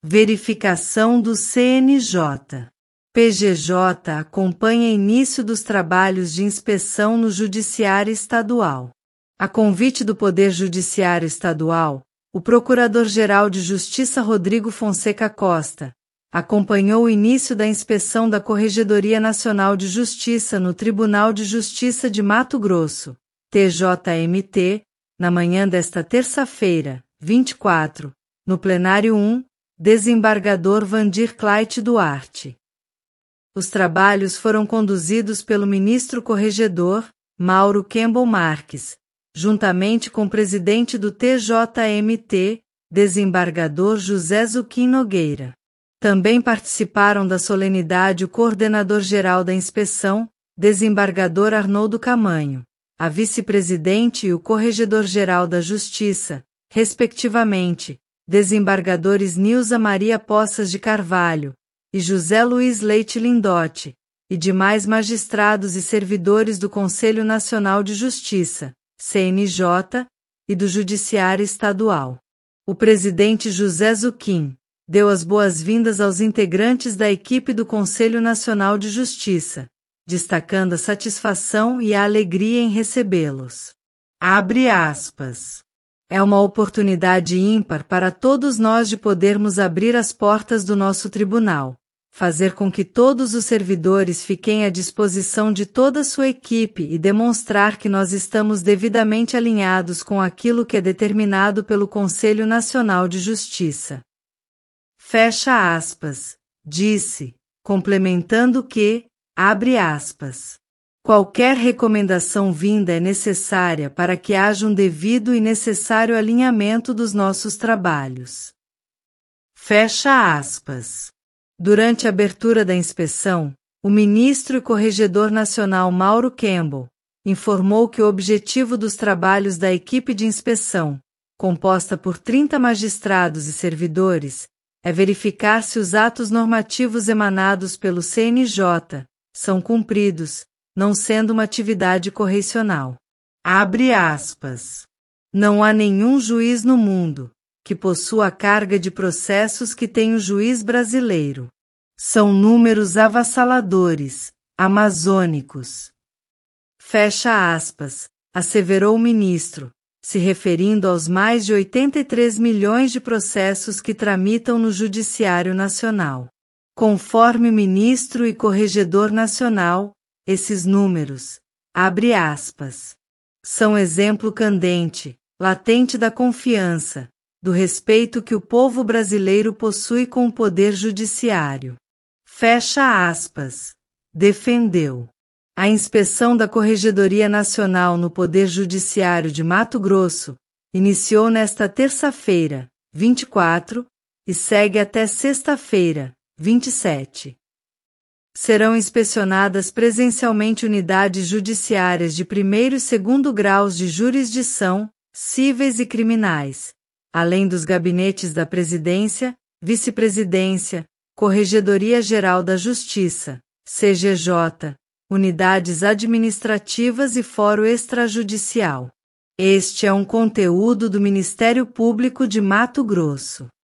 Verificação do CNJ. PGJ acompanha início dos trabalhos de inspeção no Judiciário Estadual. A convite do Poder Judiciário Estadual, o Procurador-Geral de Justiça Rodrigo Fonseca Costa acompanhou o início da inspeção da Corregedoria Nacional de Justiça no Tribunal de Justiça de Mato Grosso, TJMT, na manhã desta terça-feira, 24, no plenário 1, desembargador Vandir Clayte Duarte. Os trabalhos foram conduzidos pelo ministro corregedor, Mauro Campbell Marques, juntamente com o presidente do TJMT, desembargador José Zuquim Nogueira. Também participaram da solenidade o coordenador-geral da inspeção, desembargador Arnoldo Camanho, a vice-presidente e o corregedor-geral da Justiça, respectivamente, desembargadores Nilza Maria Poças de Carvalho e José Luiz Leite Lindotti, e demais magistrados e servidores do Conselho Nacional de Justiça, CNJ, e do Judiciário Estadual. O presidente José Zuquim deu as boas-vindas aos integrantes da equipe do Conselho Nacional de Justiça, destacando a satisfação e a alegria em recebê-los. Abre aspas. É uma oportunidade ímpar para todos nós de podermos abrir as portas do nosso tribunal, fazer com que todos os servidores fiquem à disposição de toda a sua equipe e demonstrar que nós estamos devidamente alinhados com aquilo que é determinado pelo Conselho Nacional de Justiça. Fecha aspas, disse, complementando que, abre aspas, qualquer recomendação vinda é necessária para que haja um devido e necessário alinhamento dos nossos trabalhos. Fecha aspas. Durante a abertura da inspeção, o ministro e corregedor nacional Mauro Campbell informou que o objetivo dos trabalhos da equipe de inspeção, composta por 30 magistrados e servidores, é verificar se os atos normativos emanados pelo CNJ são cumpridos, não sendo uma atividade correicional. Abre aspas. Não há nenhum juiz no mundo que possua a carga de processos que tem o juiz brasileiro. São números avassaladores, amazônicos. Fecha aspas, asseverou o ministro, se referindo aos mais de 83 milhões de processos que tramitam no Judiciário Nacional. Conforme o ministro e corregedor nacional, esses números, abre aspas, são exemplo candente, latente da confiança, do respeito que o povo brasileiro possui com o poder judiciário. Fecha aspas, defendeu. A inspeção da Corregedoria Nacional no Poder Judiciário de Mato Grosso iniciou nesta terça-feira, 24, e segue até sexta-feira, 27. Serão inspecionadas presencialmente unidades judiciárias de primeiro e segundo graus de jurisdição, cíveis e criminais, além dos gabinetes da Presidência, Vice-Presidência, Corregedoria-Geral da Justiça, CGJ, unidades administrativas e fórum extrajudicial. Este é um conteúdo do Ministério Público de Mato Grosso.